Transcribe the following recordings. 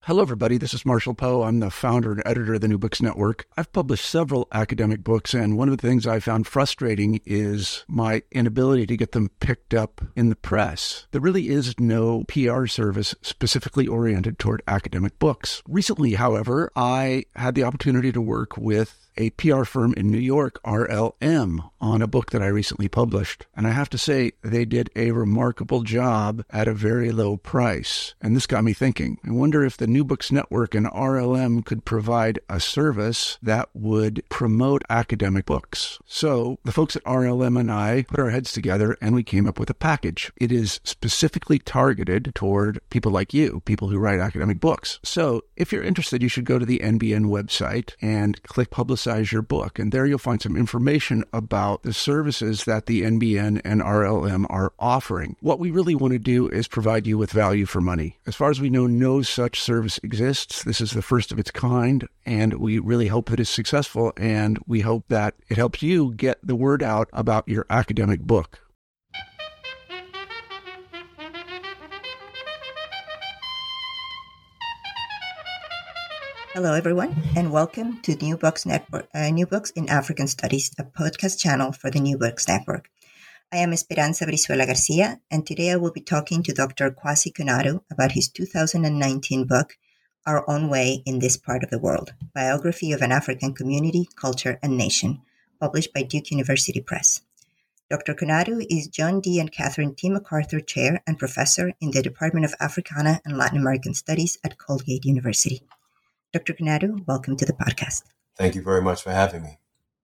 Hello, everybody. This is Marshall Poe. I'm the founder and editor of the New Books Network. I've published several academic books, and one of the things I found frustrating is my inability to get them picked up in the press. There really is no PR service specifically oriented toward academic books. Recently, however, I had the opportunity to work with a PR firm in New York, RLM, on a book that I recently published. And I have to say, they did a remarkable job at a very low price. And this got me thinking. I wonder if the New Books Network and RLM could provide a service that would promote academic books. So the folks at RLM and I put our heads together and we came up with a package. It is specifically targeted toward people like you, people who write academic books. So if you're interested, you should go to the NBN website and click Publicize Your Book. And there you'll find some information about the services that the NBN and RLM are offering. What we really want to do is provide you with value for money. As far as we know, no such service exists. This is the first of its kind, and we really hope that it's successful, and we hope that it helps you get the word out about your academic book. Hello, everyone, and welcome to New Books Network, New Books in African Studies, a podcast channel for the New Books Network. I am Esperanza Brizuela Garcia, and today I will be talking to Dr. Kwasi Konadu about his 2019 book, Our Own Way in This Part of the World, Biography of an African Community, Culture, and Nation, published by Duke University Press. Dr. Konadu is John D. and Catherine T. MacArthur Chair and Professor in the Department of Africana and Latin American Studies at Colgate University. Dr. Konadu, welcome to the podcast. Thank you very much for having me.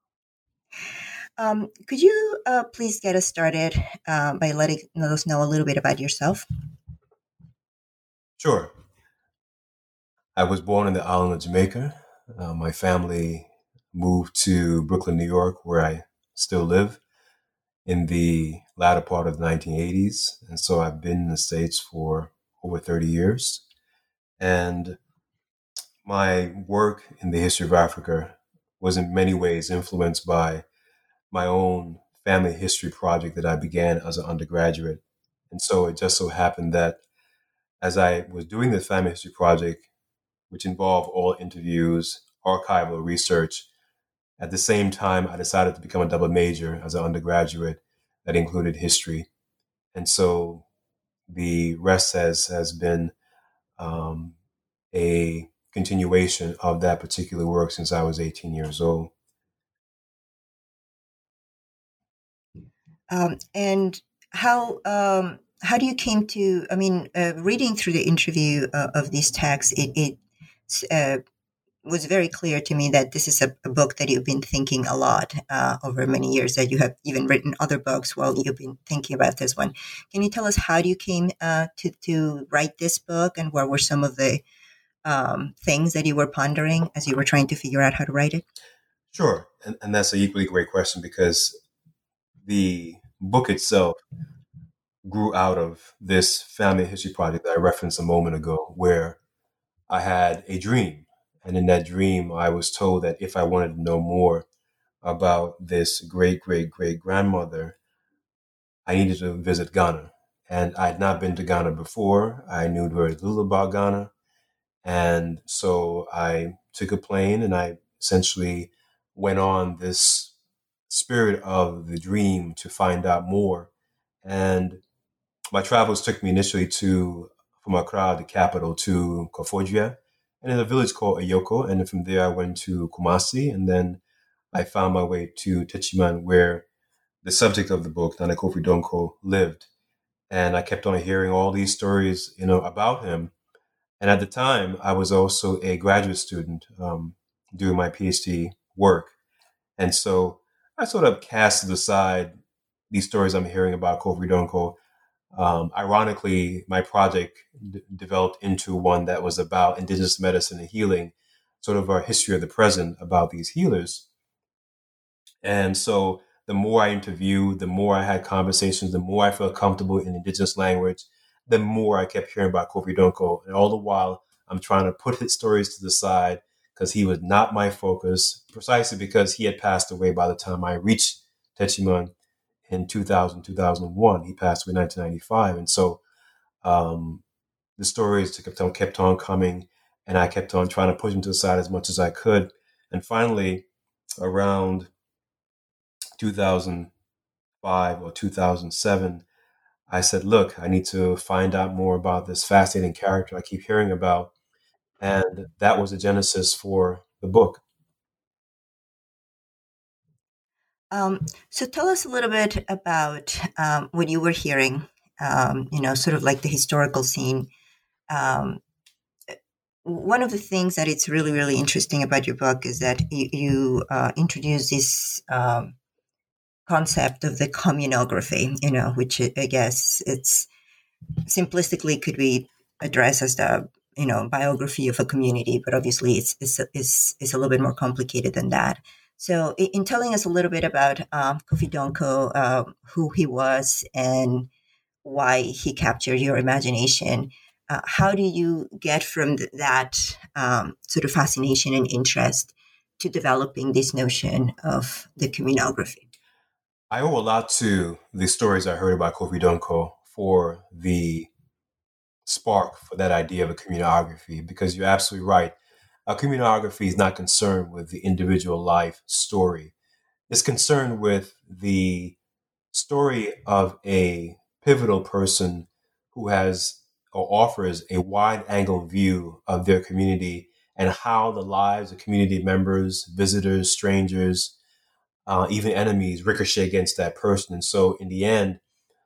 Could you please get us started by letting us know a little bit about yourself? Sure. I was born in the island of Jamaica. My family moved to Brooklyn, New York, where I still live, in the latter part of the 1980s. And so I've been in the States for over 30 years. And my work in the history of Africa was in many ways influenced by my own family history project that I began as an undergraduate. And so it just so happened that as I was doing this family history project, which involved all interviews, archival research, at the same time, I decided to become a double major as an undergraduate that included history. And so the rest has been a continuation of that particular work since I was 18 years old. And how do you came to, reading through the interview of these texts, it was very clear to me that this is a book that you've been thinking a lot over many years, that you have even written other books while you've been thinking about this one. Can you tell us how you came to write this book, and what were some of the things that you were pondering as you were trying to figure out how to write it? Sure. And that's an equally great question, because the book itself grew out of this family history project that I referenced a moment ago, where I had a dream. And in that dream, I was told that if I wanted to know more about this great-great-great-grandmother, I needed to visit Ghana. And I had not been to Ghana before. I knew very little about Ghana. And so I took a plane and I essentially went on this spirit of the dream to find out more. And my travels took me initially from Accra, the capital, to Koforidua, and in a village called Ayoko. And then from there, I went to Kumasi. And then I found my way to Techiman, where the subject of the book, Nana Kofi Donko, lived. And I kept on hearing all these stories, about him. And at the time, I was also a graduate student doing my PhD work. And so I sort of casted aside these stories I'm hearing about Kofi Donko. Ironically, my project developed into one that was about indigenous medicine and healing, sort of our history of the present about these healers. And so the more I interviewed, the more I had conversations, the more I felt comfortable in indigenous language, the more I kept hearing about Kofi Donko. And all the while, I'm trying to put his stories to the side because he was not my focus, precisely because he had passed away by the time I reached Techiman in 2001. He passed away in 1995. And so the stories kept on coming. And I kept on trying to push him to the side as much as I could. And finally, around 2005 or 2007, I said, look, I need to find out more about this fascinating character I keep hearing about. And that was the genesis for the book. So tell us a little bit about what you were hearing, sort of like the historical scene. Um, One of the things that it's really, really interesting about your book is that you introduce this concept of the communography, which I guess it's simplistically could be addressed as the biography of a community, but obviously it's a little bit more complicated than that. So, in telling us a little bit about Kofi Donko, who he was and why he captured your imagination, how do you get from that sort of fascination and interest to developing this notion of the communography? I owe a lot to the stories I heard about Kofi Donko for the spark for that idea of a communography, because you're absolutely right. A communography is not concerned with the individual life story. It's concerned with the story of a pivotal person who has or offers a wide angle view of their community and how the lives of community members, visitors, strangers, even enemies ricochet against that person. And so in the end,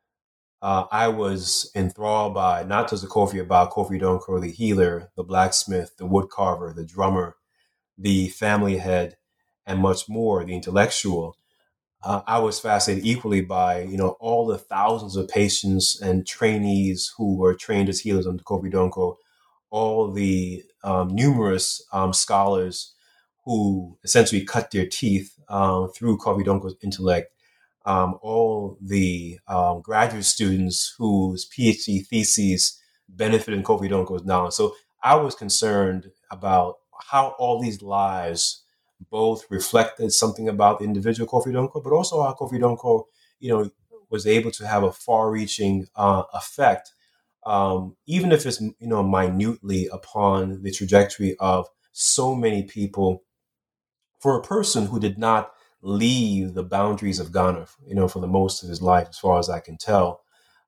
I was enthralled by not just about Kofi Donko, the healer, the blacksmith, the woodcarver, the drummer, the family head, and much more, the intellectual. I was fascinated equally by, all the thousands of patients and trainees who were trained as healers under Kofi Donko, all the numerous scholars who essentially cut their teeth through Kofi Donko's intellect, all the graduate students whose PhD theses benefited Kofi Donko's knowledge. So I was concerned about how all these lives both reflected something about the individual Kofi Donko, but also how Kofi Donko, was able to have a far-reaching effect, even if it's minutely upon the trajectory of so many people. For a person who did not leave the boundaries of Ghana, for the most of his life, as far as I can tell,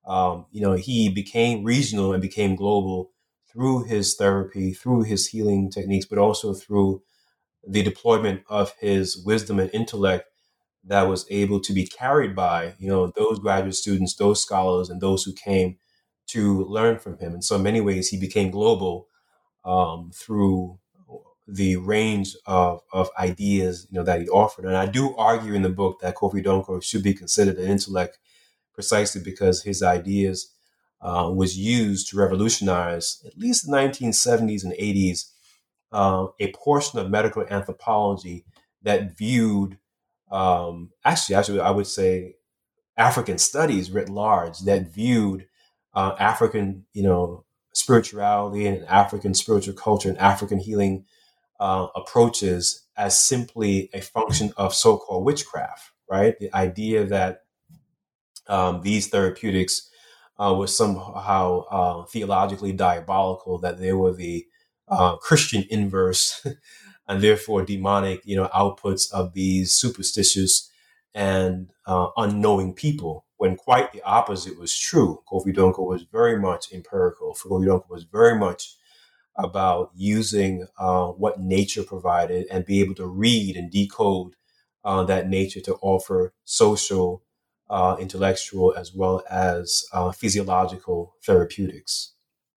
he became regional and became global through his therapy, through his healing techniques, but also through the deployment of his wisdom and intellect that was able to be carried by, those graduate students, those scholars, and those who came to learn from him. And so in many ways, he became global through the range of ideas, that he offered. And I do argue in the book that Kofi Donko should be considered an intellect precisely because his ideas was used to revolutionize, at least the 1970s and 80s, a portion of medical anthropology that viewed, actually, I would say African studies writ large that viewed African, spirituality and African spiritual culture and African healing approaches as simply a function of so-called witchcraft, right? The idea that these therapeutics were somehow theologically diabolical, that they were the Christian inverse and therefore demonic, outputs of these superstitious and unknowing people, when quite the opposite was true. Kofi Donko was very much empirical. Kofi Donko was very much about using what nature provided and be able to read and decode that nature to offer social, intellectual, as well as physiological therapeutics.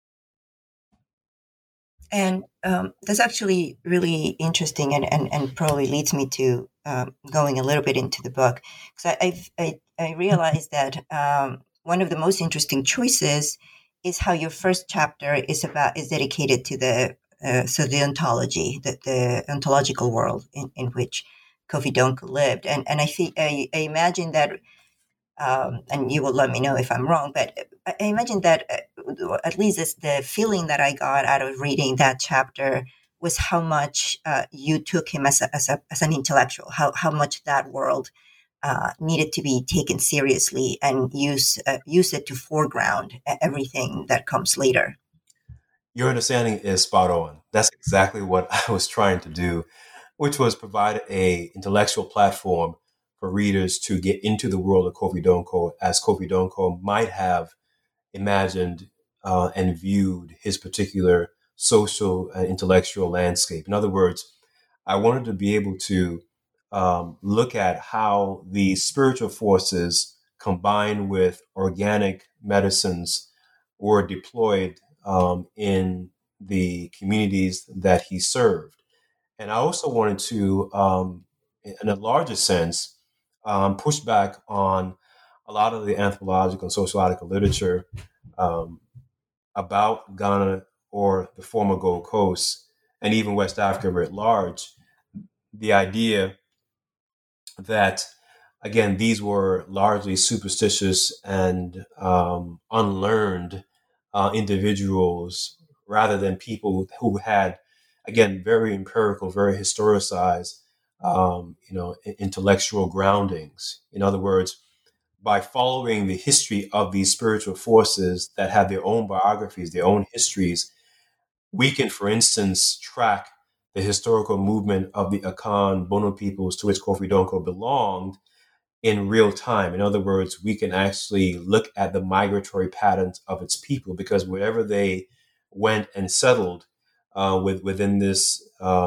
And that's actually really interesting and probably leads me to going a little bit into the book. Because I realized that one of the most interesting choices is how your first chapter is dedicated to the ontology, the ontological world in which Kofi Donko lived. And I imagine that and you will let me know if I'm wrong, but I imagine that at least it's the feeling that I got out of reading that chapter was how much you took him as an intellectual, how much that world needed to be taken seriously and use it to foreground everything that comes later. Your understanding is spot on. That's exactly what I was trying to do, which was provide a intellectual platform for readers to get into the world of Kofi Donko as Kofi Donko might have imagined and viewed his particular social and intellectual landscape. In other words, I wanted to be able to look at how the spiritual forces combined with organic medicines were deployed in the communities that he served. And I also wanted to, in a larger sense, push back on a lot of the anthropological and sociological literature um, about Ghana or the former Gold Coast and even West Africa writ large. The idea that, again, these were largely superstitious and unlearned individuals rather than people who had, again, very empirical, very historicized, intellectual groundings. In other words, by following the history of these spiritual forces that have their own biographies, their own histories, we can, for instance, track the historical movement of the Akan Bono peoples to which Kofi Donko belonged in real time. In other words, we can actually look at the migratory patterns of its people because wherever they went and settled within this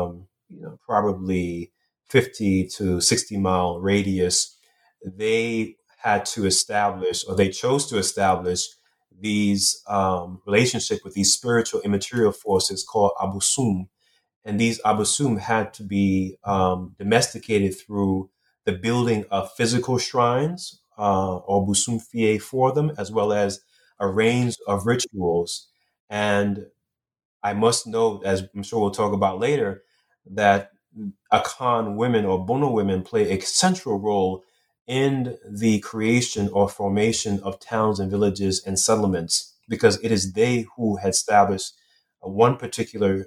probably 50 to 60-mile radius, they had to establish, or they chose to establish, these relationship with these spiritual immaterial forces called Abusum. And these Abusum had to be domesticated through the building of physical shrines or Busum Fie for them, as well as a range of rituals. And I must note, as I'm sure we'll talk about later, that Akan women or Bono women play a central role in the creation or formation of towns and villages and settlements, because it is they who had established one particular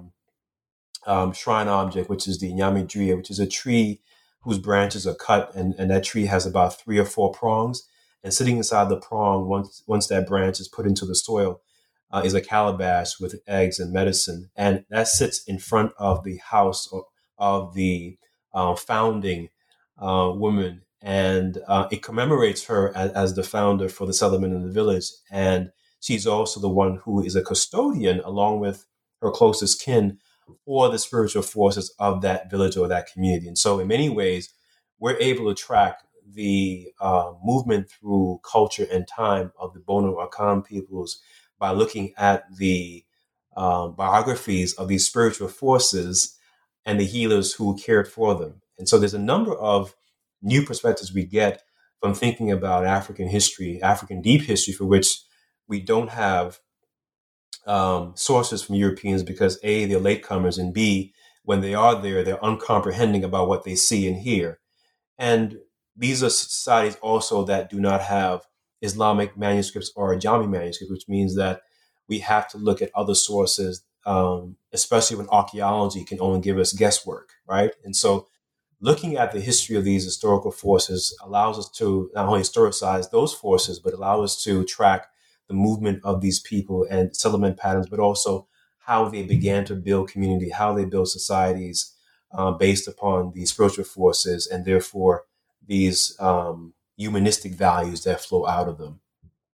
shrine object, which is the Nyamidria, which is a tree whose branches are cut, and that tree has about 3 or 4 prongs. And sitting inside the prong, once that branch is put into the soil, is a calabash with eggs and medicine, and that sits in front of the house of the founding woman, and it commemorates her as the founder for the settlement in the village. And she's also the one who is a custodian, along with her closest kin, for the spiritual forces of that village or that community. And so, in many ways, we're able to track the movement through culture and time of the Bono Akan peoples by looking at the biographies of these spiritual forces and the healers who cared for them. And so there's a number of new perspectives we get from thinking about African history, African deep history, for which we don't have sources from Europeans because A, they're latecomers, and B, when they are there, they're uncomprehending about what they see and hear. And these are societies also that do not have Islamic manuscripts or Ajami manuscripts, which means that we have to look at other sources, especially when archaeology can only give us guesswork, right? And so looking at the history of these historical forces allows us to not only historicize those forces, but allow us to track the movement of these people and settlement patterns, but also how they began to build community, how they build societies based upon these spiritual forces, and therefore these humanistic values that flow out of them.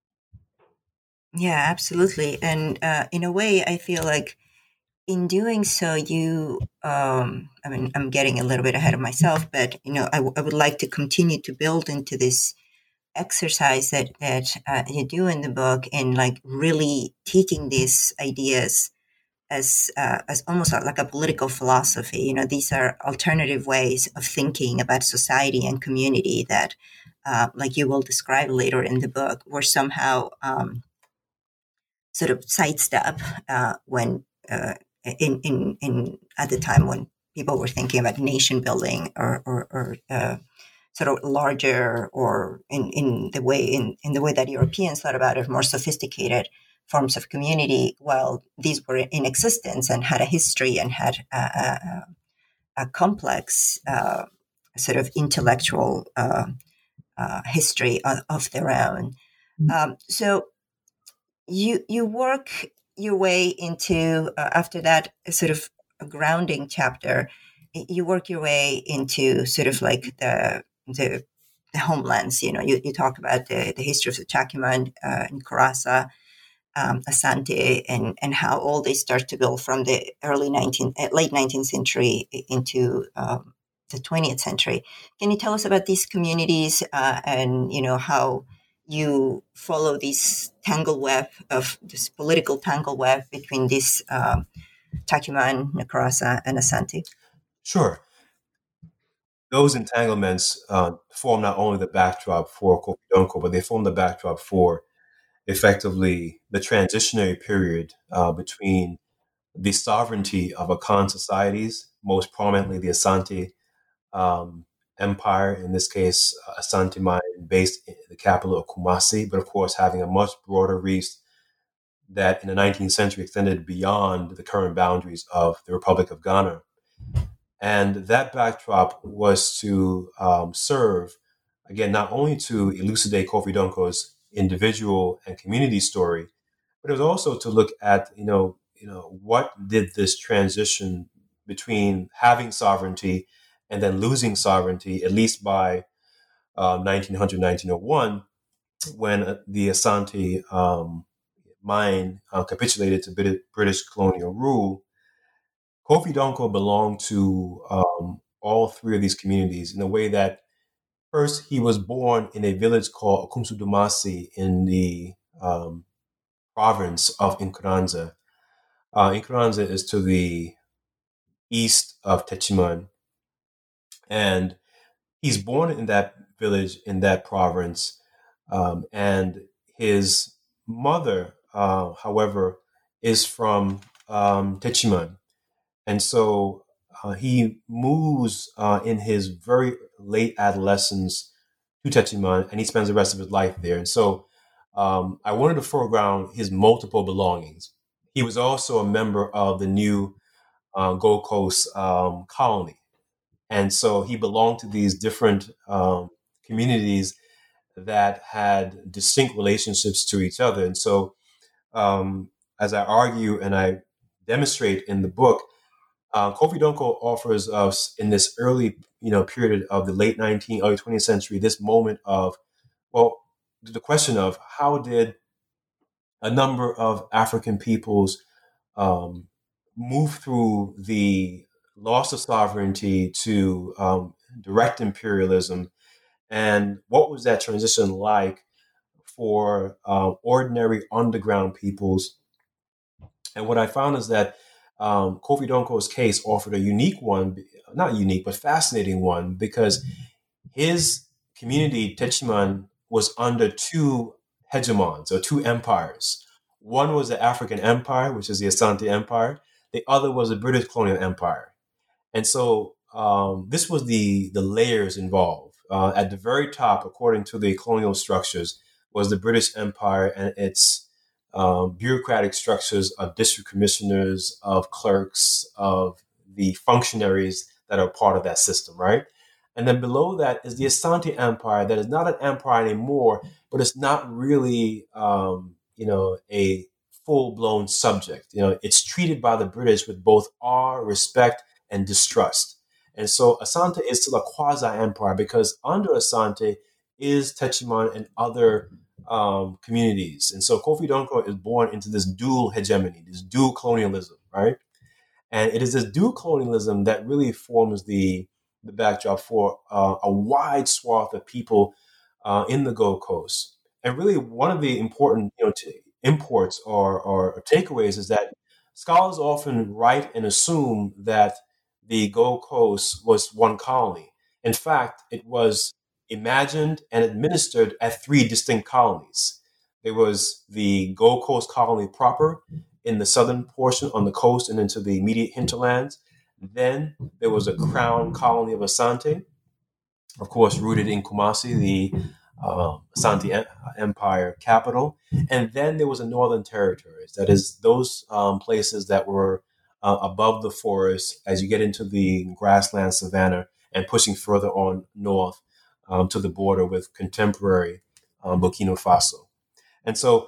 Yeah, absolutely. And in a way, I feel like in doing so, you, I mean, I'm getting a little bit ahead of myself, but, I would like to continue to build into this exercise that you do in the book, and like really taking these ideas as almost like a political philosophy. These are alternative ways of thinking about society and community that, like you will describe later in the book, were somehow sort of sidestep when in at the time when people were thinking about nation building or sort of larger, or in the way that Europeans thought about it, more sophisticated forms of community. Well, these were in existence and had a history and had a complex sort of intellectual history of their own. So you work your way into, after that sort of a grounding chapter, you work your way into sort of like the homelands. You talk about the history of the Chakiman in Karasa, Asante, and how all they start to build from the late 19th century into the 20th century. Can you tell us about these communities and how you follow this tangle web of this political tangle web between this Takuman, Nakarasa, and Asante? Sure. Those entanglements form not only the backdrop for Kofi Donko, but they form the backdrop for effectively the transitionary period between the sovereignty of Akan societies, most prominently the Asante um, Empire, in this case, Asante Mine, based in the capital of Kumasi, but of course having a much broader reach that in the 19th century extended beyond the current boundaries of the Republic of Ghana. And that backdrop was to serve, again, not only to elucidate Kofi Donko's individual and community story, but it was also to look at, what did this transition between having sovereignty and then losing sovereignty, at least by 1900, 1901, when the Asante mine capitulated to British colonial rule. Kofi Donko belonged to all three of these communities in a way that first he was born in a village called Okumsu Dumasi in the province of Nkuranza. Nkuranza is to the east of Techiman, and he's born in that village in that province, and his mother, however, is from Techiman. And so he moves in his very late adolescence to Techiman, and he spends the rest of his life there. And so I wanted to foreground his multiple belongings. He was also a member of the new Gold Coast colony. And so he belonged to these different communities that had distinct relationships to each other. And so, as I argue and I demonstrate in the book, Kofi Donko offers us in this early, period of the late 19th, early 20th century, this moment of, well, the question of how did a number of African peoples move through the loss of sovereignty to direct imperialism, and what was that transition like for ordinary underground peoples? And what I found is that Kofi Donko's case offered a unique one, not unique, but fascinating one, because his community, Techiman, was under two hegemons or two empires. One was the African Empire, which is the Asante Empire. The other was the British colonial empire. And so this was the layers involved. At the very top, according to the colonial structures, was the British Empire and its bureaucratic structures of district commissioners, of clerks, of the functionaries that are part of that system, right? And then below that is the Asante Empire, that is not an empire anymore, but it's not really, a full-blown subject. It's treated by the British with both awe, respect, and distrust. And so Asante is still a quasi-empire because under Asante is Techiman and other communities. And so Kofi Donko is born into this dual hegemony, this dual colonialism, right? And it is this dual colonialism that really forms the backdrop for a wide swath of people in the Gold Coast. And really, one of the important imports or takeaways is that scholars often write and assume that the Gold Coast was one colony. In fact, it was imagined and administered at three distinct colonies. There was the Gold Coast colony proper in the southern portion on the coast and into the immediate hinterlands. Then there was a crown colony of Asante, of course, rooted in Kumasi, the Asante Empire capital. And then there was the Northern Territories, that is, those places that were above the forest as you get into the grassland savanna and pushing further on north to the border with contemporary Burkina Faso. And so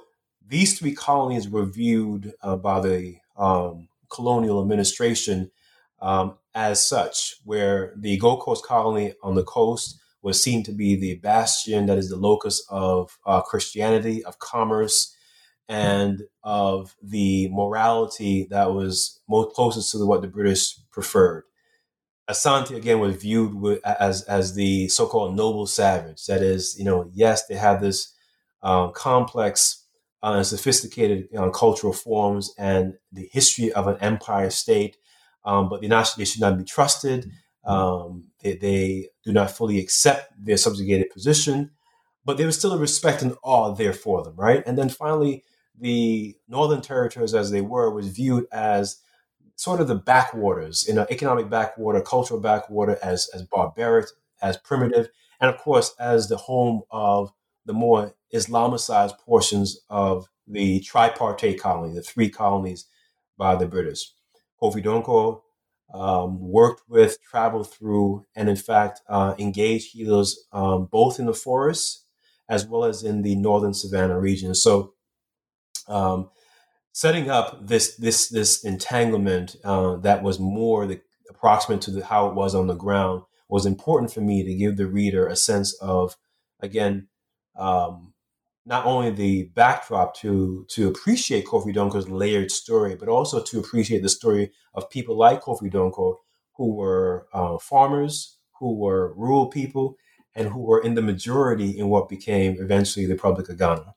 these three colonies were viewed by the colonial administration as such, where the Gold Coast colony on the coast was seen to be the bastion, that is the locus of Christianity, of commerce, and of the morality that was most closest to what the British preferred. Asante again was viewed as the so-called noble savage. That is, yes, they have this complex and sophisticated cultural forms and the history of an empire state, but they should not be trusted. They do not fully accept their subjugated position, but there was still a respect and awe there for them, right? And then finally, the Northern Territories, as they were, was viewed as sort of the backwaters, economic backwater, cultural backwater, as barbaric, as primitive, and of course, as the home of the more Islamicized portions of the tripartite colony, the three colonies by the British. Kofi Donko worked with, traveled through, and in fact engaged healers both in the forests as well as in the northern Savannah region. So setting up this entanglement that was more approximate to how it was on the ground was important for me to give the reader a sense of, again, not only the backdrop to appreciate Kofi Donko's layered story, but also to appreciate the story of people like Kofi Donko, who were farmers, who were rural people, and who were in the majority in what became eventually the Republic of Ghana.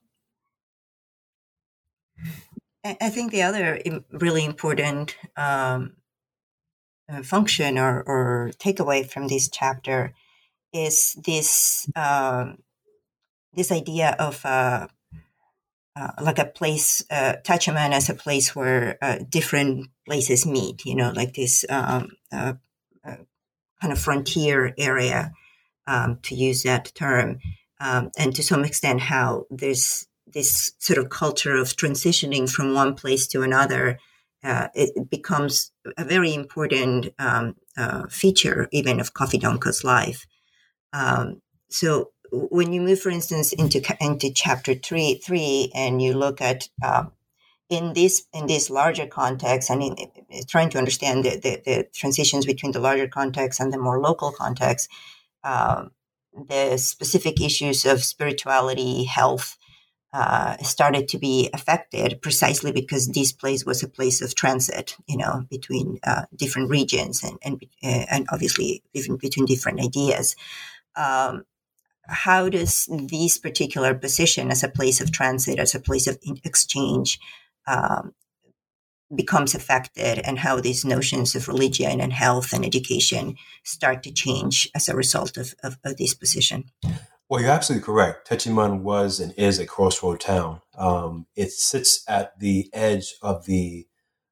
I think the other really important function or takeaway from this chapter is this this idea of like a place, Tachiman as a place where different places meet. Like this kind of frontier area, to use that term, and to some extent how there's this sort of culture of transitioning from one place to another. It becomes a very important feature even of Kofi Donko's life. So when you move, for instance, into chapter three, and you look at in this larger context, and trying to understand the transitions between the larger context and the more local context, the specific issues of spirituality, health, started to be affected precisely because this place was a place of transit, between different regions and obviously even between different ideas. How does this particular position as a place of transit, as a place of exchange, becomes affected, and how these notions of religion and health and education start to change as a result of this position? Well, you're absolutely correct. Techiman was and is a crossroad town. It sits at the edge of the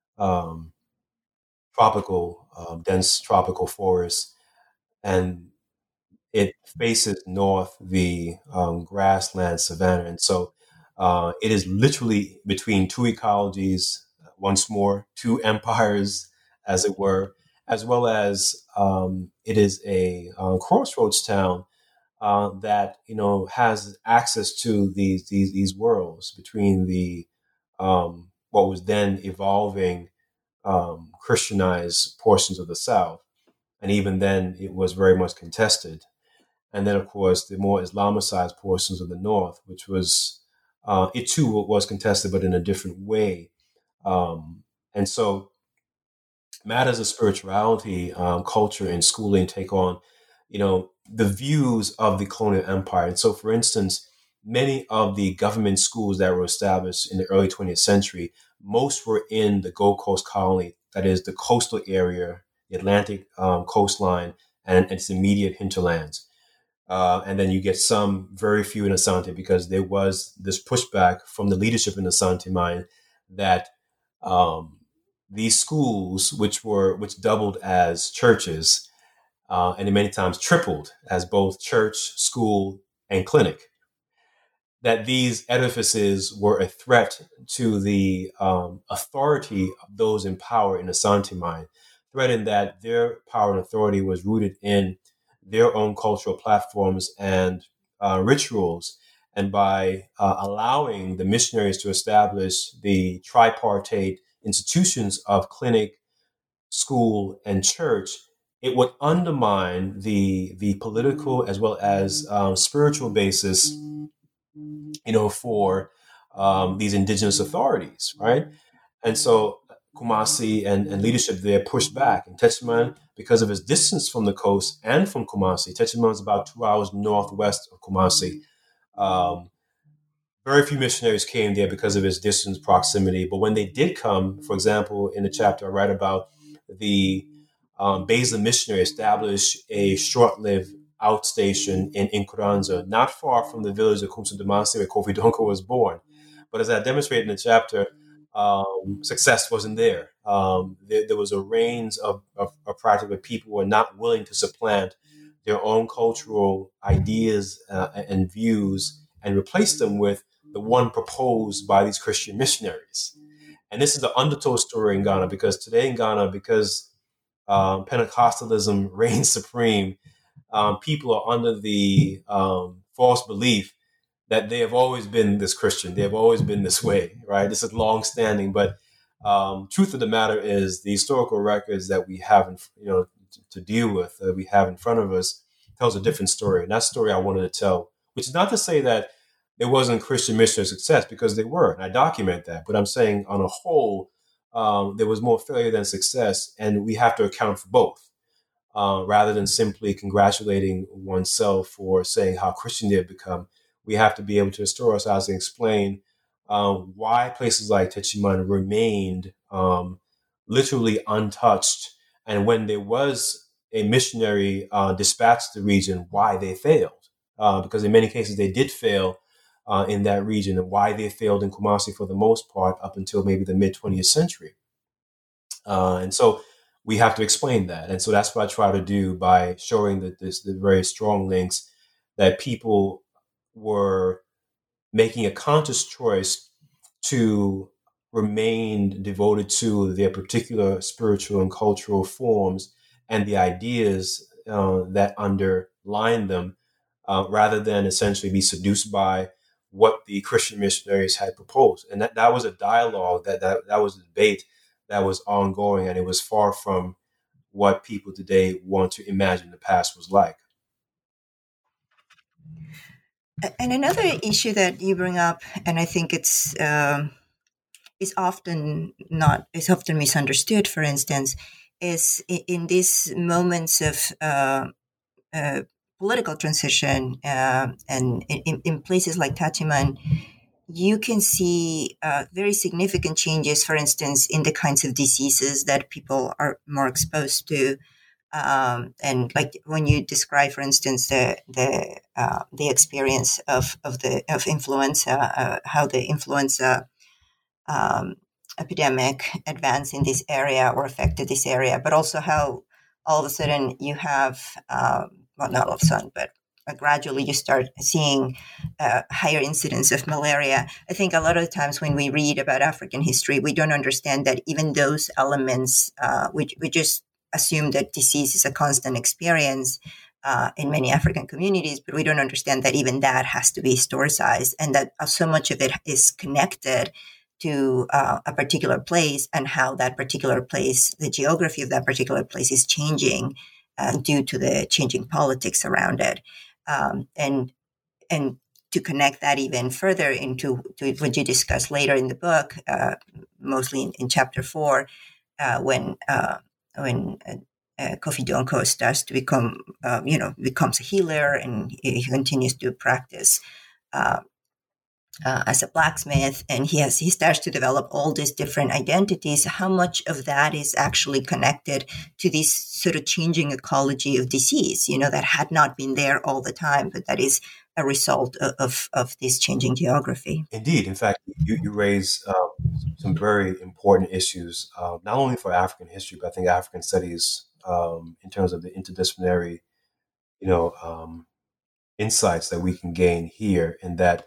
dense tropical forest, and it faces north the grassland savanna. And so it is literally between two ecologies, once more, two empires, as it were, as well as it is a crossroads town that has access to these worlds between the what was then evolving Christianized portions of the South, and even then it was very much contested. And then, of course, the more Islamicized portions of the North, which was it too was contested, but in a different way. And so, matters of spirituality, culture, and schooling take on, the views of the colonial empire. And so, for instance, many of the government schools that were established in the early 20th century, most were in the Gold Coast colony, that is the coastal area, the Atlantic coastline, and its immediate hinterlands. And then you get some very few in Asante, because there was this pushback from the leadership in Asante mine that these schools, which doubled as churches, and many times tripled as both church, school, and clinic, that these edifices were a threat to the authority of those in power in Asante mine, threatened that their power and authority was rooted in their own cultural platforms and rituals, and by allowing the missionaries to establish the tripartite institutions of clinic, school, and church, it would undermine the political as well as spiritual basis, for these indigenous authorities, right? And so Kumasi and leadership there pushed back. And Techiman, because of his distance from the coast and from Kumasi, Techiman is about 2 hours northwest of Kumasi. Very few missionaries came there because of his distance proximity. But when they did come, for example, in the chapter I write about, the Beza missionary established a short-lived outstation in Nkuranza, not far from the village of Kumsi Damasi where Kofi Donko was born. But as I demonstrated in the chapter, success wasn't there. There was a range of practical people who were not willing to supplant their own cultural ideas and views and replace them with the one proposed by these Christian missionaries. And this is the undertow story in Ghana, because today in Ghana, because Pentecostalism reigns supreme, people are under the false belief that they have always been this Christian. They have always been this way, right? This is long standing. But truth of the matter is the historical records that we have, to deal with, that we have in front of us, tells a different story. And that story I wanted to tell, which is not to say that there wasn't Christian missionary success, because there were, and I document that. But I'm saying on a whole, there was more failure than success, and we have to account for both. Rather than simply congratulating oneself for saying how Christian they have become, we have to be able to restore ourselves and explain why places like Techiman remained literally untouched, and when there was a missionary dispatched to the region, why they failed. Because in many cases they did fail in that region, and why they failed in Kumasi for the most part up until maybe the mid-20th century. And so we have to explain that. And so that's what I try to do by showing that the very strong links that people were making a conscious choice to remain devoted to their particular spiritual and cultural forms and the ideas that underline them, rather than essentially be seduced by what the Christian missionaries had proposed. And that was a dialogue, that was a debate that was ongoing, and it was far from what people today want to imagine the past was like. And another issue that you bring up, and I think it's is often misunderstood, for instance, is in these moments of political transition, and in places like Tachiman, you can see very significant changes, for instance, in the kinds of diseases that people are more exposed to. And like when you describe, for instance, the experience of influenza, how the influenza epidemic advanced in this area or affected this area, but also how all of a sudden you have, well, not all of a sudden, but gradually you start seeing higher incidence of malaria. I think a lot of the times when we read about African history, we don't understand that even those elements, we just assume that disease is a constant experience in many African communities, but we don't understand that even that has to be historicized, and that so much of it is connected to a particular place, and how that particular place, the geography of that particular place is changing due to the changing politics around it. And to connect that even further into what you discuss later in the book, mostly in chapter 4, when Kofi Donko starts to become, becomes a healer, and he continues to practice as a blacksmith, and he starts to develop all these different identities. How much of that is actually connected to this sort of changing ecology of disease, that had not been there all the time, but that is a result of this changing geography? Indeed. In fact, you raise some very important issues, not only for African history, but I think African studies in terms of the interdisciplinary, insights that we can gain here, in that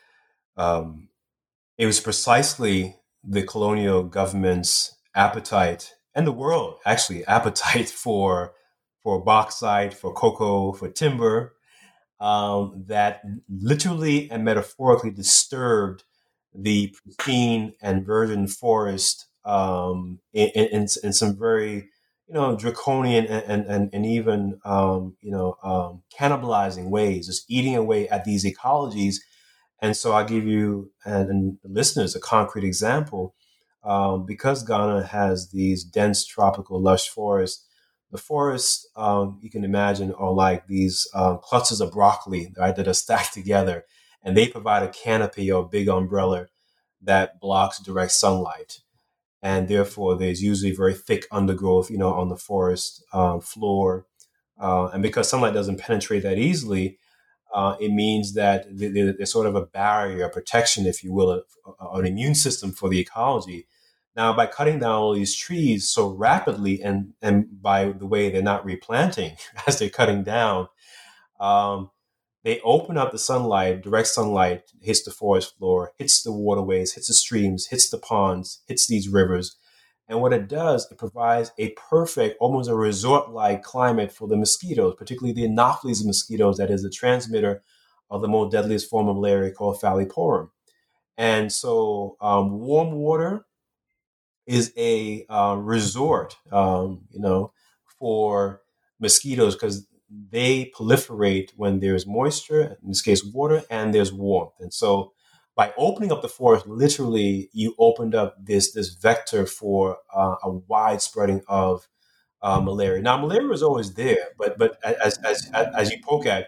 it was precisely the colonial government's appetite, and the world actually appetite for bauxite, for cocoa, for timber, that literally and metaphorically disturbed the pristine and virgin forest in some very draconian and even cannibalizing ways, just eating away at these ecologies. And so I give you and the listeners a concrete example. Because Ghana has these dense tropical lush forests, the forests, you can imagine, are like these clusters of broccoli, right, that are stacked together, and they provide a canopy or a big umbrella that blocks direct sunlight. And therefore, there's usually very thick undergrowth, on the forest floor. And because sunlight doesn't penetrate that easily, it means that there's sort of a barrier, a protection, if you will, an immune system for the ecology. Now, by cutting down all these trees so rapidly, and by the way they're not replanting as they're cutting down, um, they open up the sunlight, direct sunlight hits the forest floor, hits the waterways, hits the streams, hits the ponds, hits these rivers. And what it does, it provides a perfect, almost a resort-like climate for the mosquitoes, particularly the Anopheles mosquitoes, that is the transmitter of the most deadliest form of malaria called falciparum. And so warm water is a resort, for mosquitoes because they proliferate when there's moisture, in this case, water, and there's warmth. And so by opening up the forest, literally, you opened up this vector for a wide spreading of malaria. Now, malaria is always there, but as you poke at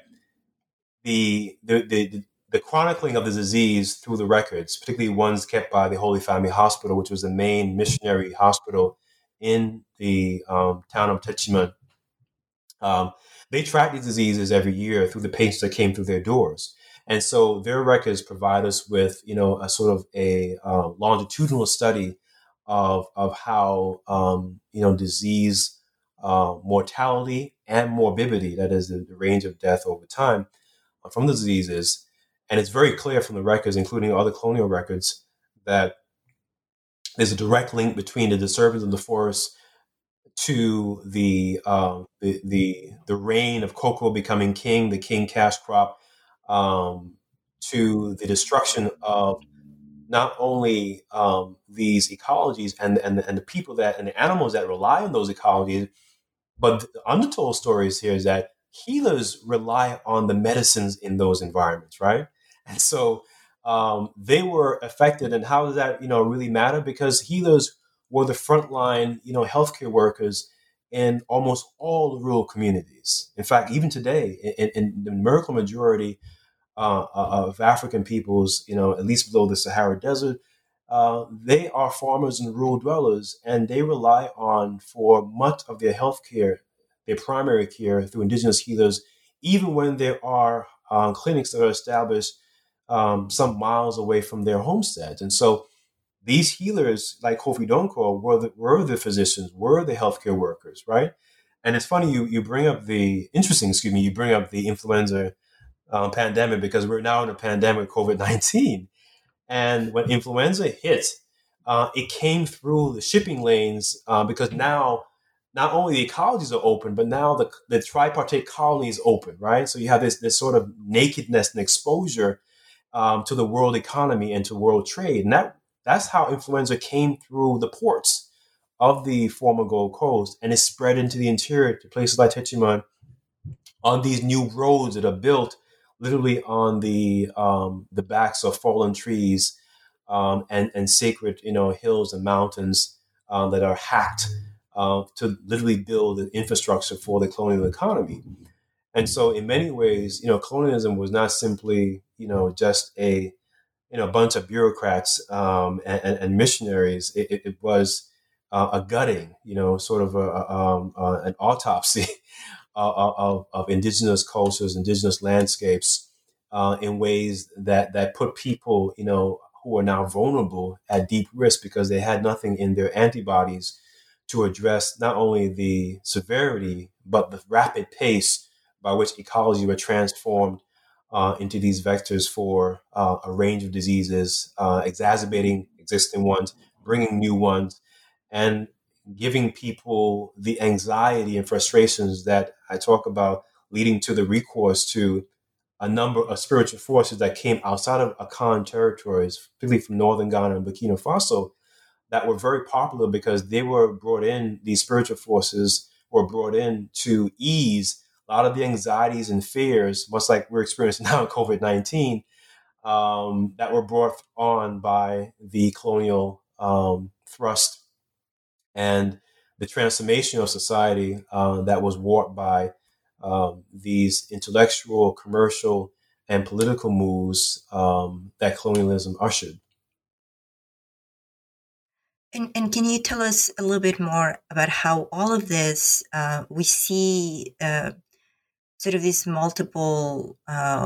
the chronicling of the disease through the records, particularly ones kept by the Holy Family Hospital, which was the main missionary hospital in the town of Techiman. They track these diseases every year through the patients that came through their doors. And so their records provide us with, a sort of a longitudinal study of how, disease, mortality and morbidity, that is the range of death over time from the diseases. And it's very clear from the records, including other colonial records, that there's a direct link between the disturbance of the forest to the reign of cocoa becoming king, the king cash crop, to the destruction of not only these ecologies and the people that and the animals that rely on those ecologies, but the undertold stories here is that healers rely on the medicines in those environments, right? And so they were affected. And how does that, really matter? Because healers were the frontline, healthcare workers in almost all the rural communities. In fact, even today, in the miracle majority of African peoples, at least below the Sahara Desert, they are farmers and rural dwellers, and they rely on, for much of their health care, their primary care, through indigenous healers, even when there are clinics that are established some miles away from their homesteads. And so these healers, like Kofi Donko, were the physicians, were the healthcare workers, right? And it's funny you bring up you bring up the influenza pandemic, because we're now in a pandemic, COVID-19. And when influenza hit, it came through the shipping lanes because now not only the ecologies are open, but now the tripartite colony is open, right? So you have this sort of nakedness and exposure to the world economy and to world trade. And that's how influenza came through the ports of the former Gold Coast, and it spread into the interior to places like Techiman on these new roads that are built literally on the backs of fallen trees and sacred hills and mountains that are hacked to literally build an infrastructure for the colonial economy. And so, in many ways, colonialism was not simply just a bunch of bureaucrats and missionaries. It was a gutting, sort of an autopsy of indigenous cultures, indigenous landscapes, in ways that put people, who are now vulnerable at deep risk because they had nothing in their antibodies to address not only the severity, but the rapid pace by which ecology were transformed into these vectors for a range of diseases, exacerbating existing ones, bringing new ones, and giving people the anxiety and frustrations that I talk about, leading to the recourse to a number of spiritual forces that came outside of Akan territories, particularly from northern Ghana and Burkina Faso, that were very popular because they were brought in, these spiritual forces were brought in to ease a lot of the anxieties and fears, much like we're experiencing now in COVID-19, that were brought on by the colonial thrust and the transformation of society that was warped by these intellectual, commercial, and political moves that colonialism ushered. And can you tell us a little bit more about how all of this, we see sort of these multiple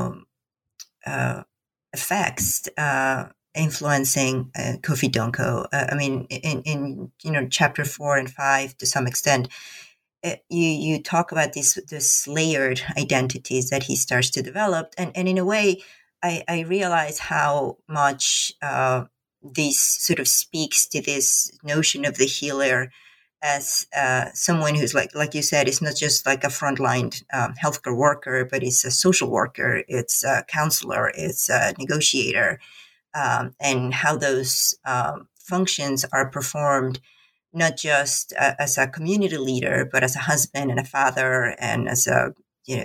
effects influencing Kofi Donko? I mean, in chapter 4 and 5, to some extent, you talk about this layered identities that he starts to develop, and in a way, I realize how much this sort of speaks to this notion of the healer as someone who's like you said, is not just like a frontline healthcare worker, but it's a social worker, it's a counselor, it's a negotiator, and how those functions are performed not just as a community leader, but as a husband and a father, and as a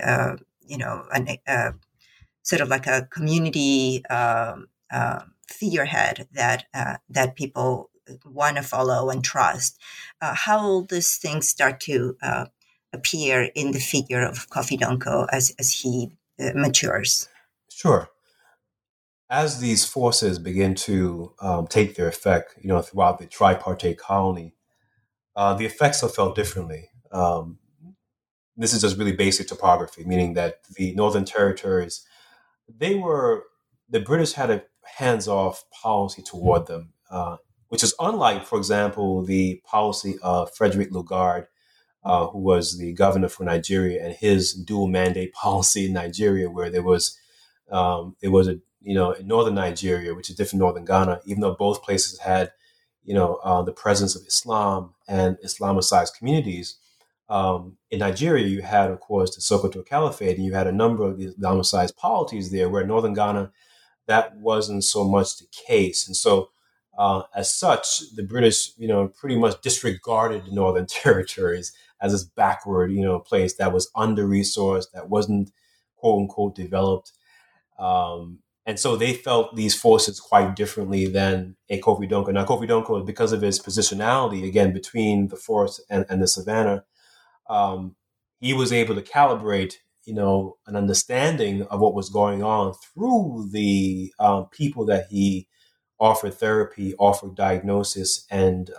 sort of like a community figurehead that people want to follow and trust. How will these things start to appear in the figure of Kofi Donko as he matures? Sure. As these forces begin to take their effect, throughout the tripartite colony, the effects are felt differently. This is just really basic topography, meaning that the Northern Territories, the British had a hands-off policy toward them, which is unlike, for example, the policy of Frederick Lugard, who was the governor for Nigeria, and his dual mandate policy in Nigeria, where there was in northern Nigeria, which is different northern Ghana, even though both places had, the presence of Islam and Islamicized communities. In Nigeria, you had, of course, the Sokoto Caliphate, and you had a number of these Islamicized polities there, where in northern Ghana, that wasn't so much the case. And so, as such, the British, pretty much disregarded the Northern Territories as this backward, place that was under-resourced, that wasn't, quote unquote, developed. And so they felt these forces quite differently than a Kofi Donko. Now, Kofi Donko, because of his positionality, again, between the forest and the savannah, he was able to calibrate, an understanding of what was going on through the people that he offered therapy, offered diagnosis, and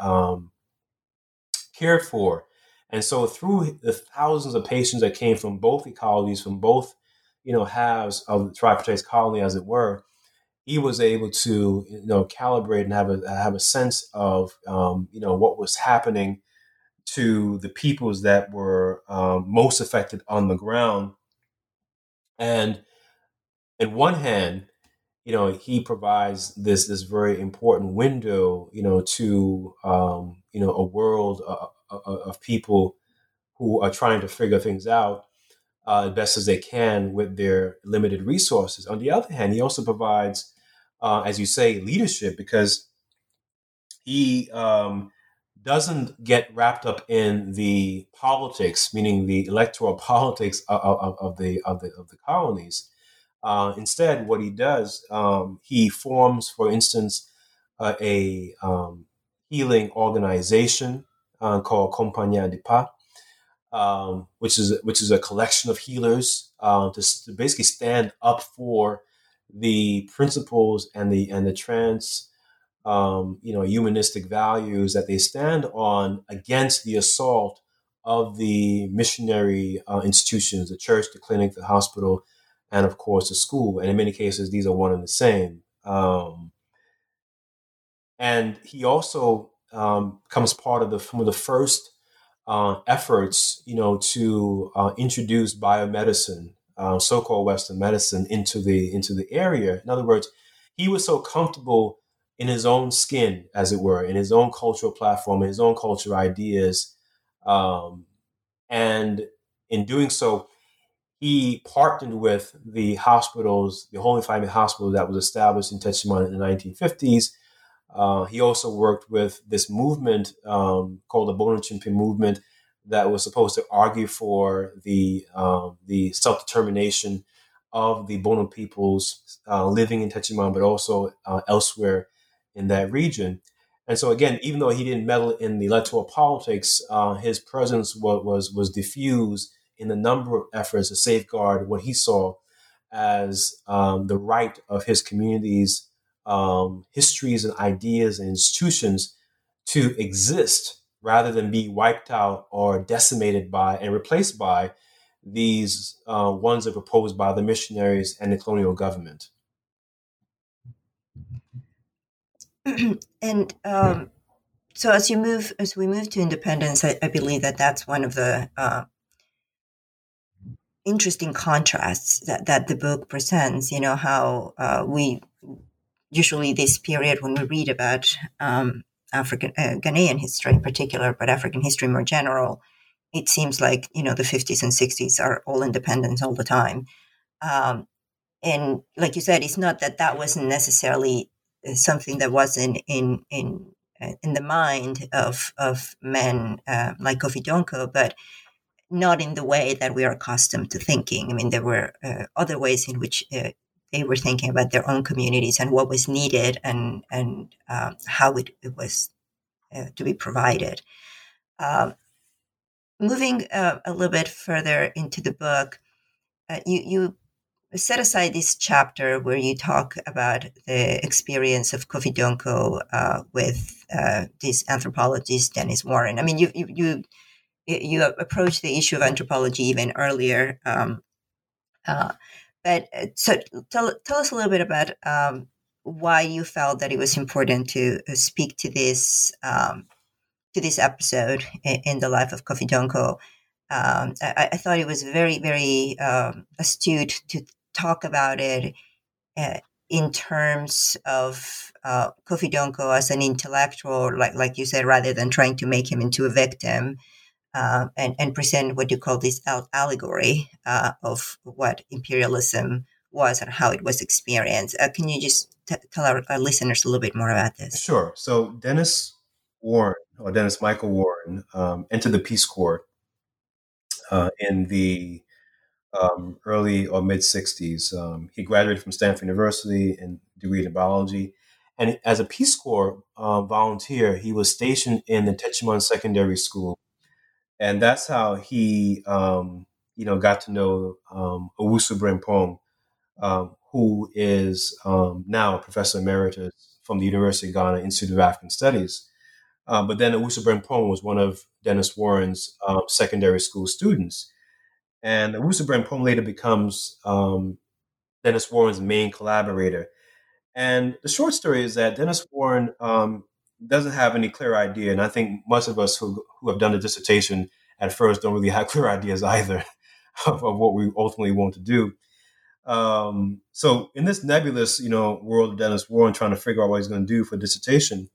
cared for. And so through the thousands of patients that came from both ecologies, from both, halves of the tripartite colony, as it were, he was able to, calibrate and have a sense of, what was happening to the peoples that were most affected on the ground. And in one hand, he provides this very important window, to a world of people who are trying to figure things out as best as they can with their limited resources. On the other hand, he also provides, as you say, leadership, because he doesn't get wrapped up in the politics, meaning the electoral politics of the colonies. Instead, what he does, he forms, for instance, a healing organization called Compagnia de Pas, which is a collection of healers to basically stand up for the principles and the trans humanistic values that they stand on against the assault of the missionary institutions, the church, the clinic, the hospital, and of course the school. And in many cases, these are one and the same. And he also comes part of some of the first efforts, to introduce biomedicine, so-called Western medicine, into the area. In other words, he was so comfortable in his own skin, as it were, in his own cultural platform, in his own cultural ideas, and in doing so, he partnered with the hospitals, the Holy Family Hospital that was established in Techiman in the 1950s. He also worked with this movement called the Bono Chimpi movement that was supposed to argue for the self-determination of the Bono peoples living in Techiman, but also elsewhere in that region. And so, again, even though he didn't meddle in the electoral politics, his presence was diffused in a number of efforts to safeguard what he saw as the right of his community's histories and ideas and institutions to exist rather than be wiped out or decimated by and replaced by these ones that were proposed by the missionaries and the colonial government. And so as we move to independence, I believe that that's one of the interesting contrasts that the book presents. You know, how we usually this period when we read about African Ghanaian history in particular, but African history more general, it seems like, you know, the 50s and 60s are all independence all the time. And like you said, it's not that wasn't necessarily something that wasn't in the mind of men like Kofi Donko, but not in the way that we are accustomed to thinking. I mean, there were other ways in which they were thinking about their own communities and what was needed and how it was to be provided. Moving a little bit further into the book, you set aside this chapter where you talk about the experience of Kofi Donko with this anthropologist Dennis Warren. I mean, you approach the issue of anthropology even earlier, but so tell us a little bit about why you felt that it was important to speak to this episode in the life of Kofi Donko. I thought it was very, very astute to talk about it in terms of Kofi Donko as an intellectual, like you said, rather than trying to make him into a victim, and present what you call this allegory of what imperialism was and how it was experienced. Can you just tell our listeners a little bit more about this? Sure. So Dennis Michael Warren entered the Peace Corps in the early or mid 60s. He graduated from Stanford University in degree in biology. And as a Peace Corps volunteer, he was stationed in the Techiman Secondary School. And that's how he, got to know Owusu Brempong, who is now a professor emeritus from the University of Ghana Institute of African Studies. But then Owusu Brempong was one of Dennis Warren's secondary school students. And Owusu Brempong later becomes Dennis Warren's main collaborator. And the short story is that Dennis Warren doesn't have any clear idea. And I think most of us who have done the dissertation at first don't really have clear ideas either of what we ultimately want to do. So in this nebulous, world of Dennis Warren trying to figure out what he's going to do for dissertation,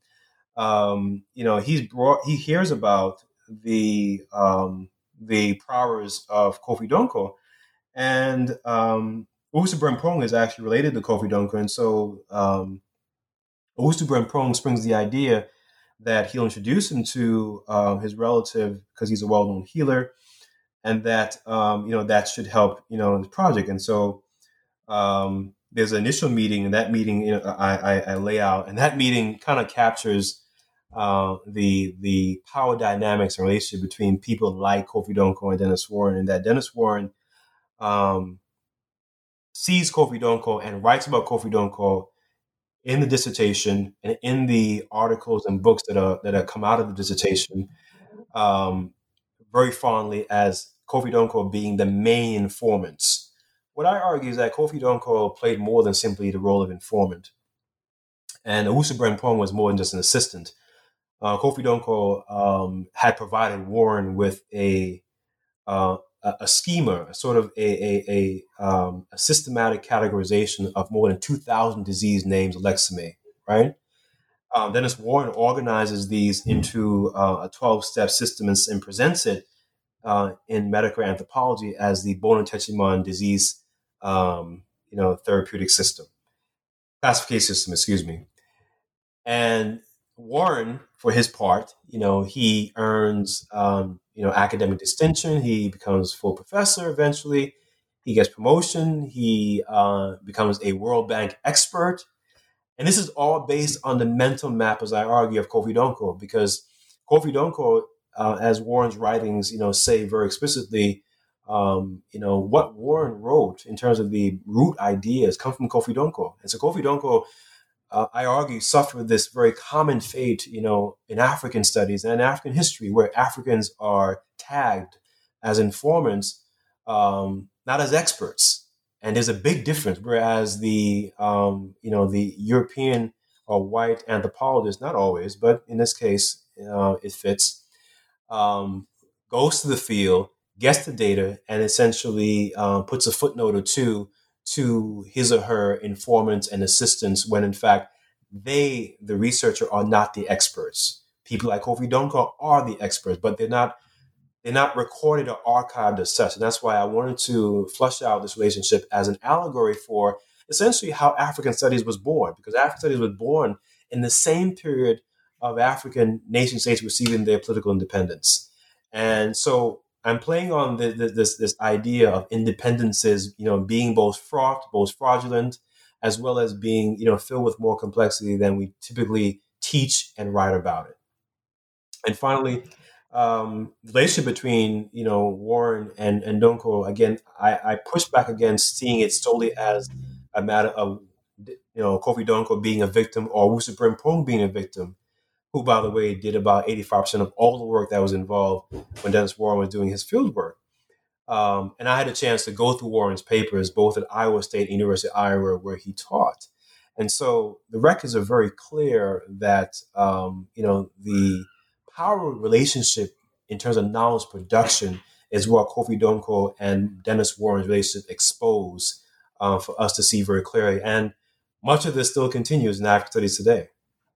he hears about the prowess of Kofi Donko, and Owusu Brempong is actually related to Kofi Donko, and so Owusu Brempong springs the idea that he'll introduce him to his relative because he's a well-known healer, and that that should help in the project. And so there's an initial meeting, and that meeting I lay out, and that meeting kind of captures the power dynamics and relationship between people like Kofi Donko and Dennis Warren, and that Dennis Warren sees Kofi Donko and writes about Kofi Donko in the dissertation and in the articles and books that are come out of the dissertation, very fondly as Kofi Donko being the main informant. What I argue is that Kofi Donko played more than simply the role of informant, and Owusu Brempong was more than just an assistant. Kofi Donko had provided Warren with a schema, sort of a systematic categorization of more than 2,000 disease names of lexeme, right? Dennis Warren organizes these into a 12-step system and presents it in medical anthropology as the Bono-Techiman disease, therapeutic system, classification system, excuse me. And Warren, for his part, he earns, academic distinction. He becomes full professor eventually. He gets promotion. He becomes a World Bank expert. And this is all based on the mental map, as I argue, of Kofi Donko, because Kofi Donko, as Warren's writings, say very explicitly, what Warren wrote in terms of the root ideas come from Kofi Donko. And so Kofi Donko, I argue, suffered this very common fate, in African studies and African history, where Africans are tagged as informants, not as experts. And there's a big difference. Whereas the European or white anthropologist, not always, but in this case, it fits, goes to the field, gets the data, and essentially puts a footnote or two to his or her informants and assistants when, in fact, the researcher, are not the experts. People like Kofi Donko are the experts, but they're not recorded or archived as such. And that's why I wanted to flush out this relationship as an allegory for essentially how African studies was born, because African studies was born in the same period of African nation states receiving their political independence. And so I'm playing on this idea of independences, being both fraught, both fraudulent, as well as being, filled with more complexity than we typically teach and write about it. And finally, the relationship between, Warren and Donko, again, I push back against seeing it solely as a matter of, Kofi Donko being a victim or Wusu Primpong being a victim, who, by the way, did about 85% of all the work that was involved when Dennis Warren was doing his field work. And I had a chance to go through Warren's papers, both at Iowa State and University of Iowa, where he taught. And so the records are very clear that, the power relationship in terms of knowledge production is what Kofi Donko and Dennis Warren's relationship expose for us to see very clearly. And much of this still continues in African studies today.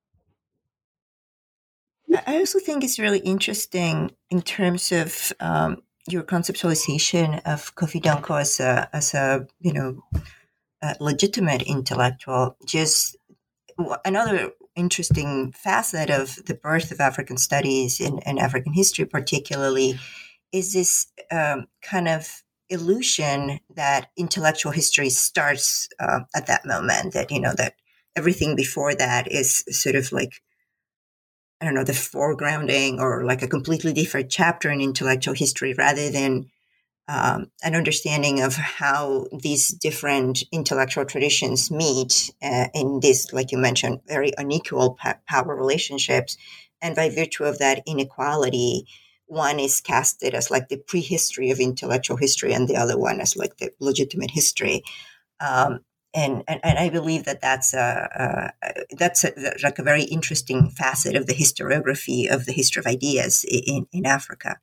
I also think it's really interesting in terms of your conceptualization of Kofi Donko as a legitimate intellectual. Just another interesting facet of the birth of African studies and African history, particularly, is this kind of illusion that intellectual history starts at that moment. That everything before that is sort of like, I don't know, the foregrounding or like a completely different chapter in intellectual history, rather than an understanding of how these different intellectual traditions meet in this, like you mentioned, very unequal power relationships. And by virtue of that inequality, one is casted as like the prehistory of intellectual history and the other one as like the legitimate history. And I believe that's like a very interesting facet of the historiography of the history of ideas in Africa.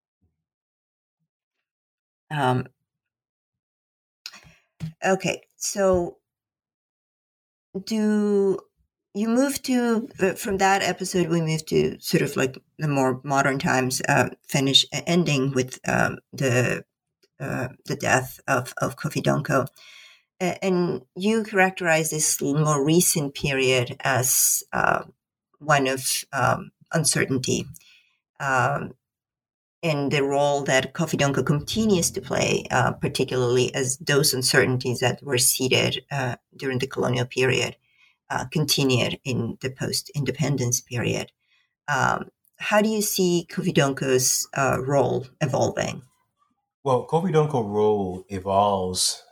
Okay, so do you move to from that episode? We move to sort of like the more modern times, ending with the death of Kofi Donko. And you characterize this more recent period as one of uncertainty, and the role that Kofi Donko continues to play, particularly as those uncertainties that were seeded during the colonial period continued in the post-independence period. How do you see Kofi Donko's role evolving? Well, Kofi Donko's role evolves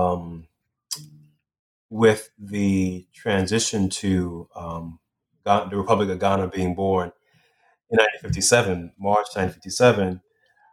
with the transition to the Republic of Ghana being born in 1957, March 1957.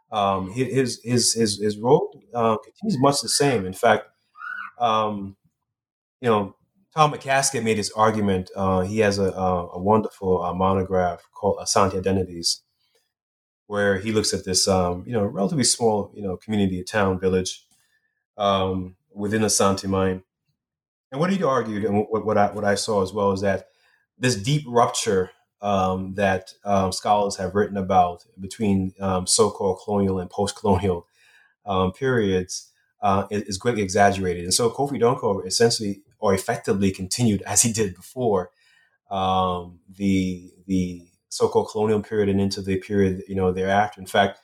His role continues much the same. In fact, Tom McCaskey made his argument. He has a wonderful monograph called Asante Identities, where he looks at this relatively small community, a town, village within Asante mine. And what he argued, and what I saw as well, is that this deep rupture that scholars have written about between so-called colonial and post-colonial periods is greatly exaggerated. And so Kofi Donko essentially or effectively continued as he did before the so-called colonial period and into the period thereafter. In fact,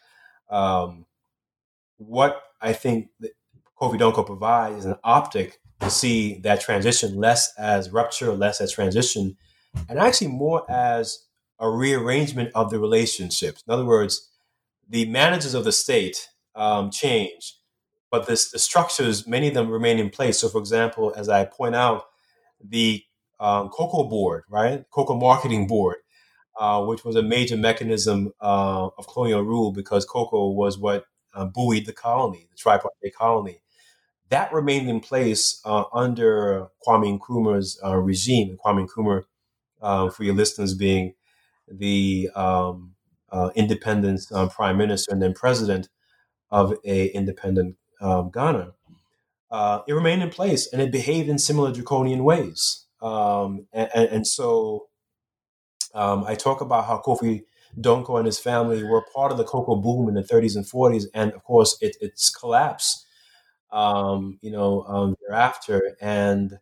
what I think that Kofi Donko provides is an optic to see that transition less as rupture, less as transition, and actually more as a rearrangement of the relationships. In other words, the managers of the state change, but the structures, many of them remain in place. So, for example, as I point out, the cocoa board, right, cocoa marketing board, which was a major mechanism of colonial rule because cocoa was what buoyed the colony, the tripartite colony. That remained in place under Kwame Nkrumah's regime. And Kwame Nkrumah, for your listeners, being the independence prime minister and then president of a independent Ghana. It remained in place and it behaved in similar draconian ways. And so I talk about how Kofi Donko and his family were part of the cocoa boom in the 30s and 40s, and of course it's collapsed, thereafter. And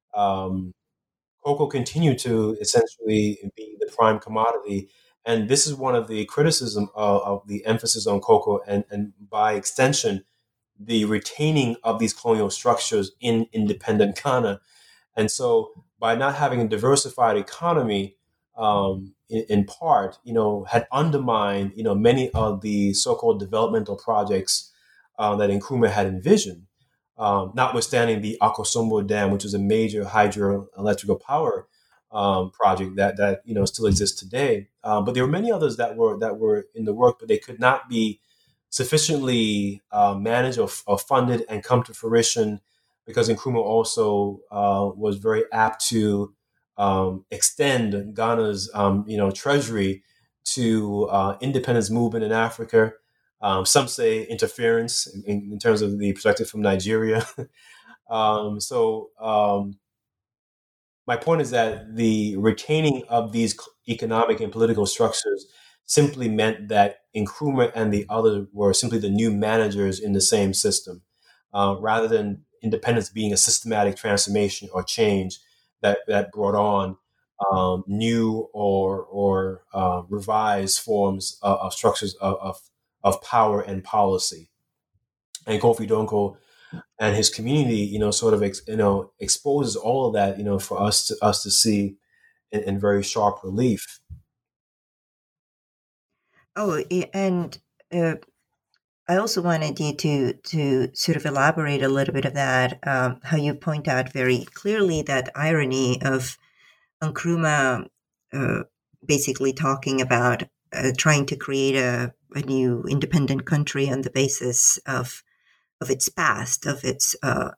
cocoa continued to essentially be the prime commodity. And this is one of the criticism of the emphasis on cocoa, and by extension, the retaining of these colonial structures in independent Ghana. And so, by not having a diversified economy, in part, had undermined, many of the so-called developmental projects that Nkrumah had envisioned. Notwithstanding the Akosombo Dam, which is a major hydroelectrical power project that still exists today. But there were many others that were in the work, but they could not be sufficiently managed or funded and come to fruition because Nkrumah also was very apt to extend Ghana's treasury to independence movement in Africa. Some say interference in terms of the perspective from Nigeria. My point is that the retaining of these economic and political structures simply meant that Nkrumah and the others were simply the new managers in the same system, rather than independence being a systematic transformation or change that brought on new or revised forms of structures of power and policy. And Kofi Donko and his community, sort of exposes all of that, for us to see in very sharp relief. Oh, and I also wanted you to sort of elaborate a little bit of that, how you point out very clearly that irony of Nkrumah basically talking about trying to create a new independent country on the basis of its past, of its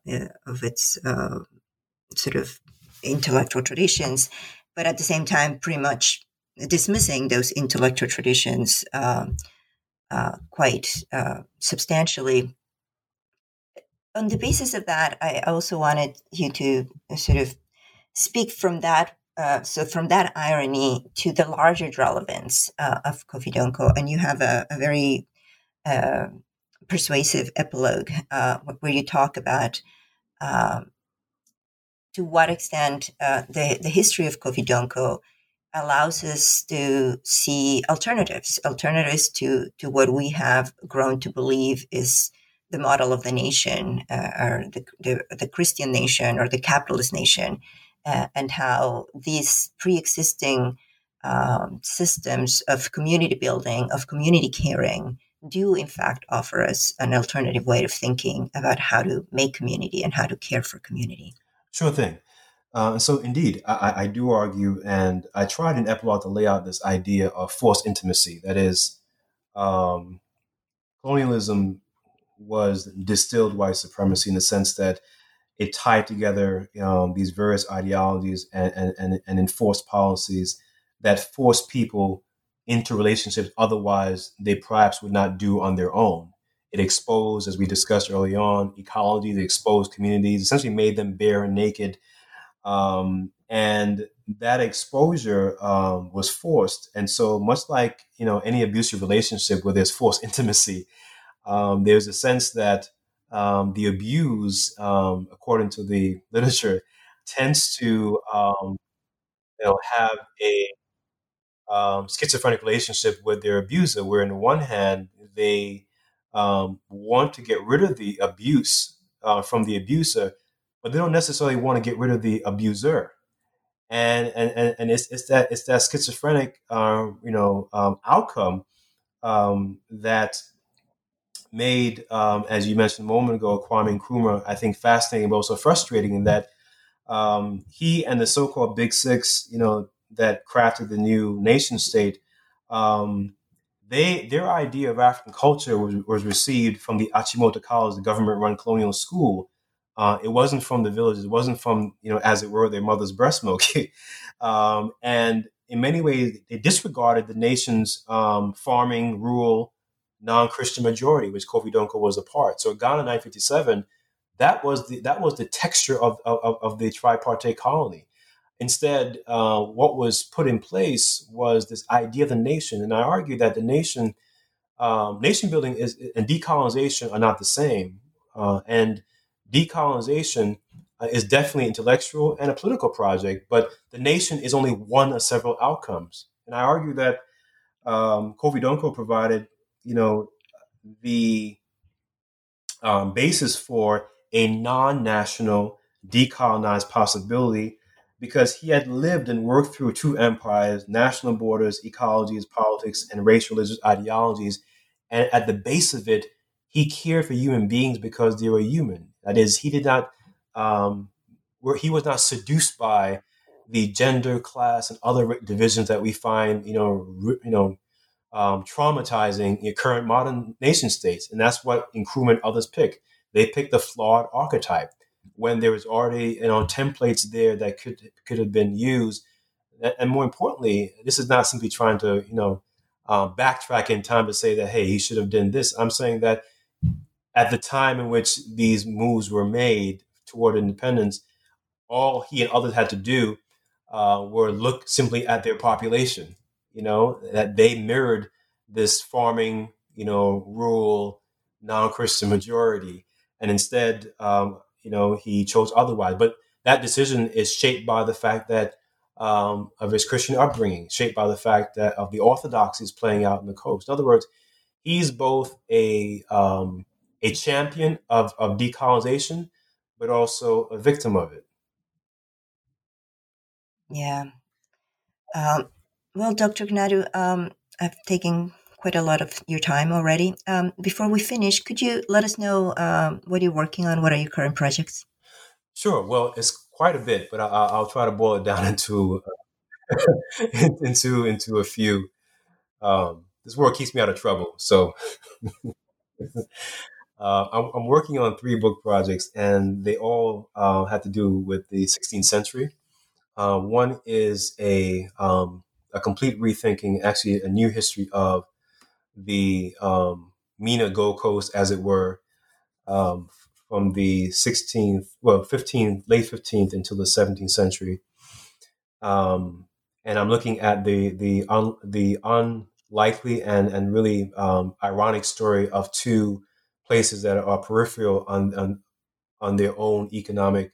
sort of intellectual traditions, but at the same time, pretty much dismissing those intellectual traditions quite substantially. On the basis of that, I also wanted you to sort of speak from that. So from that irony to the larger relevance of Kofi Donko, and you have a very persuasive epilogue where you talk about to what extent the history of Kofi Donko allows us to see alternatives to what we have grown to believe is the model of the nation, or the Christian nation, or the capitalist nation, and how these pre-existing systems of community building, of community caring, do in fact offer us an alternative way of thinking about how to make community and how to care for community. Sure thing. So indeed, I do argue, and I tried in epilogue to lay out this idea of forced intimacy. That is, colonialism was distilled white supremacy in the sense that it tied together these various ideologies and enforced policies that forced people into relationships otherwise they perhaps would not do on their own. It exposed, as we discussed early on, ecology. It exposed communities, essentially made them bare and naked. And and that exposure was forced. And so, much like any abusive relationship where there's forced intimacy, there's a sense that the abuse, according to the literature, tends to have a schizophrenic relationship with their abuser, where on the one hand they want to get rid of the abuse from the abuser, but they don't necessarily want to get rid of the abuser. And it's that schizophrenic outcome that made, as you mentioned a moment ago, Kwame Nkrumah, I think, fascinating but also frustrating in that he and the so-called Big Six, that crafted the new nation state, their idea of African culture was received from the Achimota College, the government-run colonial school. It wasn't from the villages. It wasn't from, as it were, their mother's breast milk. And in many ways, they disregarded the nation's farming, rural, non-Christian majority, which Kofi Donko was a part. So Ghana 957, that was the texture of the tripartite colony. Instead, what was put in place was this idea of the nation, and I argue that the nation building and decolonization are not the same. And decolonization is definitely intellectual and a political project, but the nation is only one of several outcomes. And I argue that Kofi Donko provided, the basis for a non-national decolonized possibility, because he had lived and worked through two empires, national borders, ecologies, politics, and race religious ideologies. And at the base of it, he cared for human beings because they were human. That is, he did not, he was not seduced by the gender, class, and other divisions that we find, traumatizing your current modern nation states. And that's what Nkrumah and others pick. They pick the flawed archetype when there was already, templates there that could have been used. And more importantly, this is not simply trying to, backtrack in time to say that, hey, he should have done this. I'm saying that at the time in which these moves were made toward independence, all he and others had to do were look simply at their population, that they mirrored this farming, rural, non-Christian majority. And instead, he chose otherwise. But that decision is shaped by the fact that of his Christian upbringing, shaped by the fact that of the orthodoxies playing out in the coast. In other words, he's both a champion of decolonization, but also a victim of it. Yeah. Well, Dr. Gnadu, I've taken quite a lot of your time already. Before we finish, could you let us know what you're working on? What are your current projects? Sure. Well, it's quite a bit, but I'll try to boil it down into into a few. This work keeps me out of trouble, so I'm working on 3 book projects, and they all have to do with the 16th century. One is a complete rethinking, actually a new history of the MENA Gold Coast, as it were, from the 15th, late 15th until the 17th century. And I'm looking at the unlikely and really ironic story of 2 places that are peripheral on their own economic,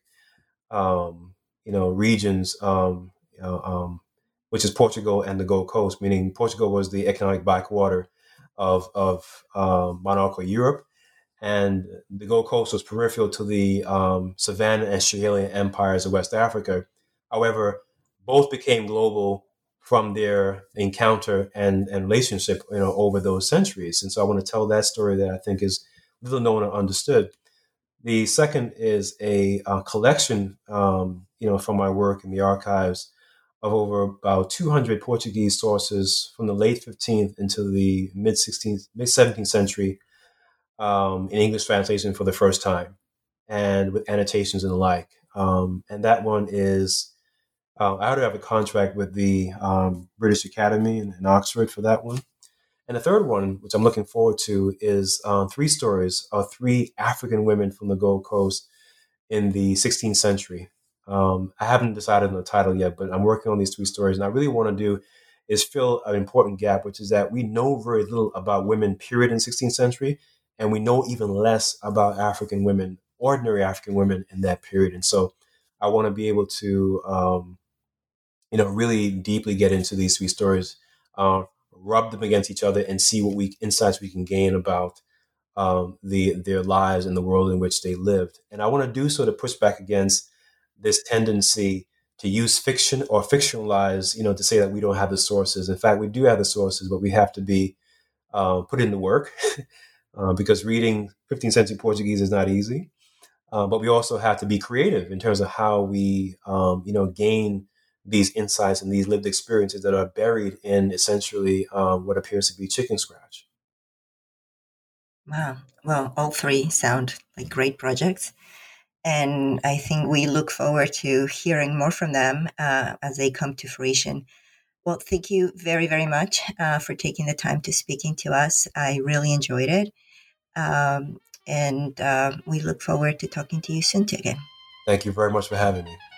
regions, which is Portugal and the Gold Coast. Meaning Portugal was the economic backwater of monarchical Europe, and the Gold Coast was peripheral to the Savannah and Schahelian empires of West Africa. However, both became global from their encounter and relationship, over those centuries. And so I want to tell that story that I think is little known or understood. The second is a collection, from my work in the archives of over about 200 Portuguese sources from the late 15th into the mid 17th century, in English translation for the first time, and with annotations and the like. And that one is, I already have a contract with the British Academy in Oxford for that one. And the third one, which I'm looking forward to, is 3 stories of 3 African women from the Gold Coast in the 16th century. I haven't decided on the title yet, but I'm working on these 3 stories. And I really want to do is fill an important gap, which is that we know very little about women, period, in 16th century. And we know even less about African women, ordinary African women in that period. And so I want to be able to, really deeply get into these 3 stories, rub them against each other and see what insights we can gain about their lives and the world in which they lived. And I want to do so to push back against this tendency to use fiction or fictionalize, to say that we don't have the sources. In fact, we do have the sources, but we have to be put in the work because reading 15th century Portuguese is not easy. But we also have to be creative in terms of how we, gain these insights and these lived experiences that are buried in essentially what appears to be chicken scratch. Wow. Well, all 3 sound like great projects. And I think we look forward to hearing more from them as they come to fruition. Well, thank you very, very much for taking the time to speaking to us. I really enjoyed it. And we look forward to talking to you soon again. Thank you very much for having me.